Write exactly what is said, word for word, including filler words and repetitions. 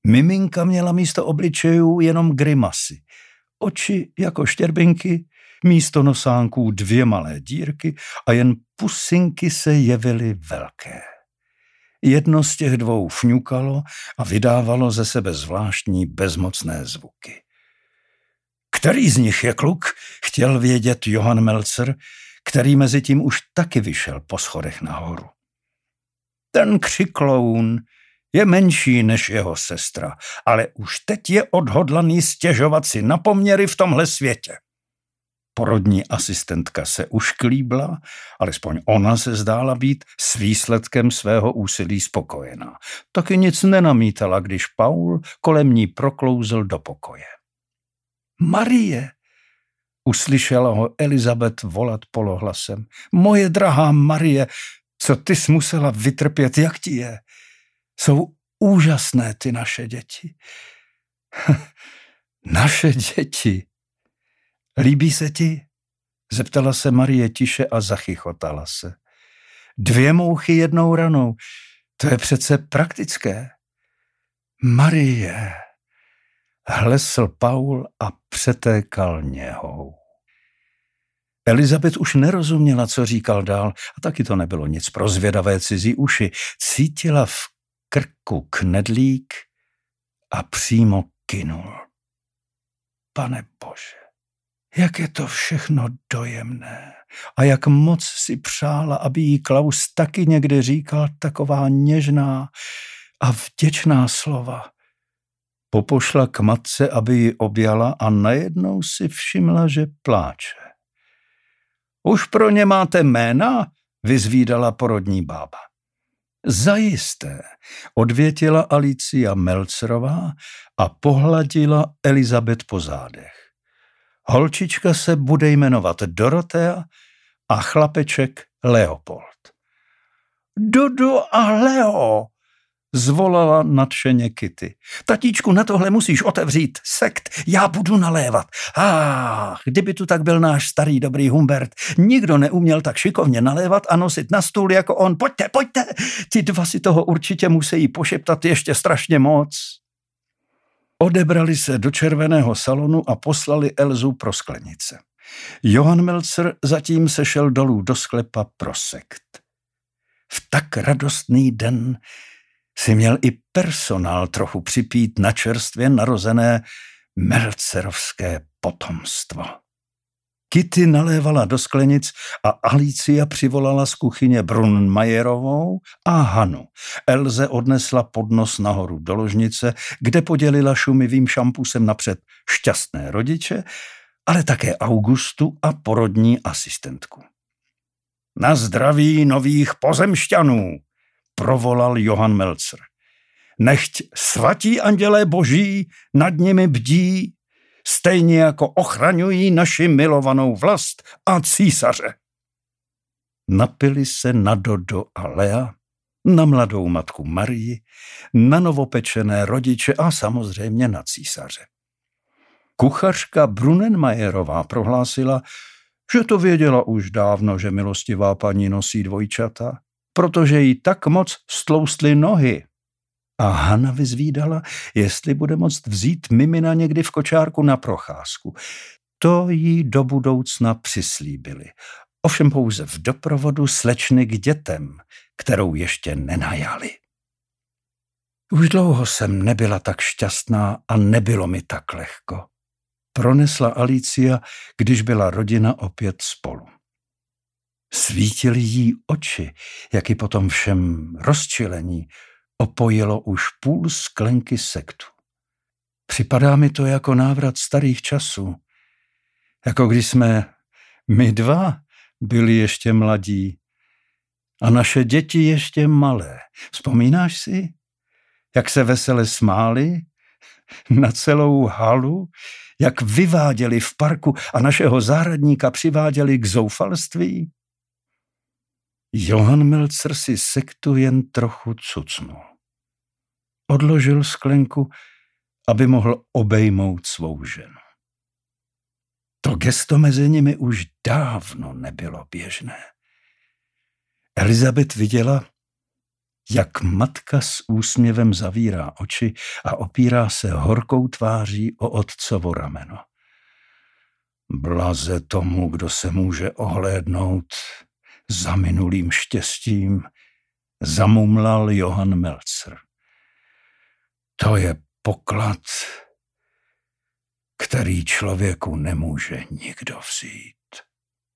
Miminka měla místo obličejů jenom grimasy. Oči jako štěrbinky, místo nosánků dvě malé dírky a jen pusinky se jevily velké. Jedno z těch dvou fňukalo a vydávalo ze sebe zvláštní bezmocné zvuky. Který z nich je kluk? Chtěl vědět Johann Meltzer, který mezi tím už taky vyšel po schodech nahoru. Ten křikloun je menší než jeho sestra, ale už teď je odhodlaný stěžovat si na poměry v tomhle světě. Porodní asistentka se ušklíbla, alespoň ona se zdála být s výsledkem svého úsilí spokojená. Taky nic nenamítala, když Paul kolem ní proklouzl do pokoje. Marie, uslyšela ho Elizabeth volat polohlasem. Moje drahá Marie, co ty jsi musela vytrpět, jak ti je? Jsou úžasné ty naše děti. Naše děti. Líbí se ti? Zeptala se Marie tiše a zachychotala se. Dvě mouchy jednou ranou. To je přece praktické. Marie, hlesl Paul a přetékal něhou. Elizabeth už nerozuměla, co říkal dál, a taky to nebylo nic pro zvědavé cizí uši. Cítila v krku knedlík a přímo kynul. Pane Bože, jak je to všechno dojemné a jak moc si přála, aby jí Klaus taky někdy říkal taková něžná a vděčná slova. Popošla k matce, aby ji objala a najednou si všimla, že pláče. Už pro ně máte jména? Vyzvídala porodní bába. Zajisté, odvětila Alicia Meltzerová a pohladila Elizabeth po zádech. Holčička se bude jmenovat Dorotea a chlapeček Leopold. Dodo a Leo, zvolala nadšeně Kitty. Tatíčku, na tohle musíš otevřít sekt, já budu nalévat. Ah, kdyby tu tak byl náš starý dobrý Humbert. Nikdo neuměl tak šikovně nalévat a nosit na stůl jako on. Pojďte, pojďte, ti dva si toho určitě musí pošeptat ještě strašně moc. Odebrali se do červeného salonu a poslali Elzu pro sklenice. Johann Meltzer zatím sešel dolů do sklepa pro sekt. V tak radostný den si měl i personál trochu připít na čerstvě narozené meltzerovské potomstvo. Kitty nalévala do sklenic a Alicia přivolala z kuchyně Brunnenmayerovou a Hanu. Elze odnesla podnos nahoru do ložnice, kde podělila šumivým šampusem napřed šťastné rodiče, ale také Augustu a porodní asistentku. Na zdraví nových pozemšťanů, provolal Johann Meltzer. Nechť svatí andělé boží nad nimi bdí, stejně jako ochraňují naši milovanou vlast a císaře. Napili se na Dodo a Lea, na mladou matku Marii, na novopečené rodiče a samozřejmě na císaře. Kuchařka Brunnenmayerová prohlásila, že to věděla už dávno, že milostivá paní nosí dvojčata, protože jí tak moc stloustly nohy. A Hana vyzvídala, jestli bude moct vzít mimina někdy v kočárku na procházku. To jí do budoucna přislíbili. Ovšem pouze v doprovodu slečny k dětem, kterou ještě nenajali. Už dlouho jsem nebyla tak šťastná a nebylo mi tak lehko, pronesla Alicia, když byla rodina opět spolu. Svítily jí oči, jak i potom všem rozčilení opojilo už půl sklenky sektu. Připadá mi to jako návrat starých časů, jako když jsme my dva byli ještě mladí a naše děti ještě malé. Vzpomínáš si, jak se vesele smáli na celou halu, jak vyváděli v parku a našeho zahradníka přiváděli k zoufalství? Johann Meltzer si sektu jen trochu cucnul. Odložil sklenku, aby mohl obejmout svou ženu. To gesto mezi nimi už dávno nebylo běžné. Elizabeth viděla, jak matka s úsměvem zavírá oči a opírá se horkou tváří o otcovo rameno. Blaze tomu, kdo se může ohlédnout za minulým štěstím, zamumlal Johann Melzer. To je poklad, který člověku nemůže nikdo vzít.